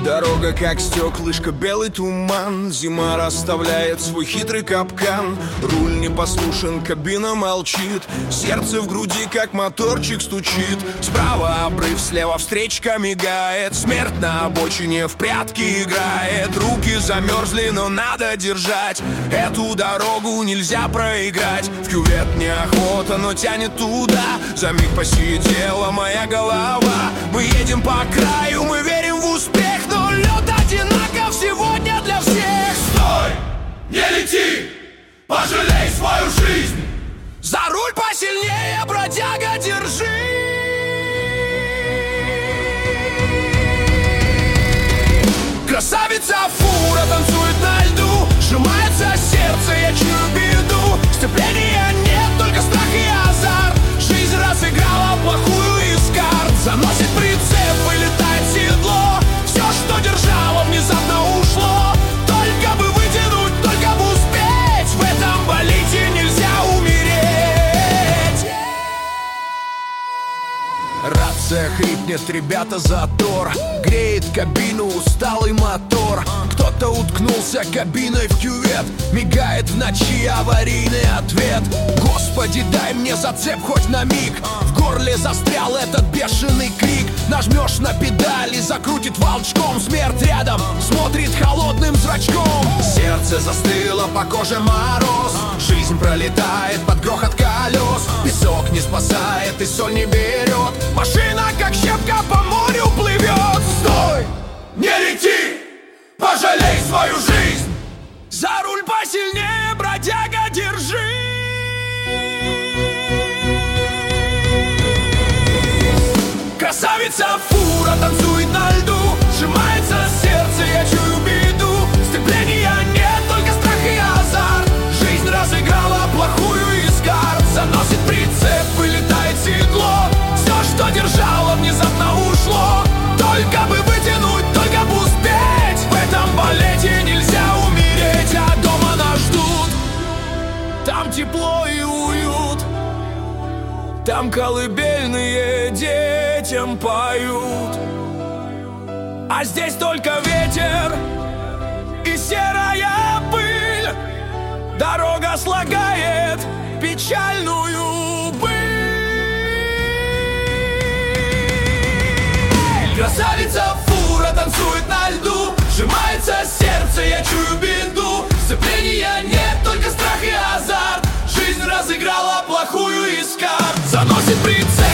Дорога как стеклышко, белый туман. Зима расставляет свой хитрый капкан. Руль непослушен, кабина молчит. Сердце в груди как моторчик стучит. Справа обрыв, слева встречка мигает. Смерть на обочине в прятки играет. Руки замерзли, но надо держать. Эту дорогу нельзя проиграть. В кювет неохота, но тянет туда. За миг посидела моя голова. Мы едем по краю, мы верим в успех. Но лед одинаков сегодня для всех. Стой, не лети, пожалей свою жизнь. За руль посильнее, бродяга, держи. Красавица фура танцует на льду. Сжимается сердце, я чую беду. Сцепления нет, только страх и азарт. Жизнь разыграла плохую из карт. Заносит прицеп, вылетает седло. Все, что держало, внезапно ушло. Только бы вытянуть, только бы успеть. В этом болите нельзя умереть. Рация хрипнет, ребята, затор. Греет кабину усталый мотор. Кто-то уткнулся кабиной в кювет. Мигает в ночи аварийный ответ. Господи, дай мне зацеп хоть на миг. В горле застрял этот бешеный крик. Нажмешь на педали, закрутит волчком. Смерть рядом, смотрит холодным зрачком. Сердце застыло, по коже мороз. Жизнь пролетает под грохот колес. Песок не спасает и соль не берет. Машина как щепка по морю плывет. Стой, не лети, пожалей свою жизнь. За руль посильнее, бродяга, держи. Красавица фура танцует на льду. Сжимается сердце, я чую беду. Сцепления нет, только страх и азарт. Жизнь разыграла плохую из карт. Заносит прицеп, вылетает седло. Все, что держало, внезапно ушло. Только бы вытянуть, только бы успеть. В этом балете нельзя умереть. А дома нас ждут. Там тепло и уют. Там колыбельные детям поют. А здесь только ветер и серая пыль. Дорога слагает печальную быль. Красавица фура танцует на льду. Сжимается сердце, я чую беду. Сцепления нет, только страх и азарт. Жизнь разыграла плохую из карт. Заносит прицеп,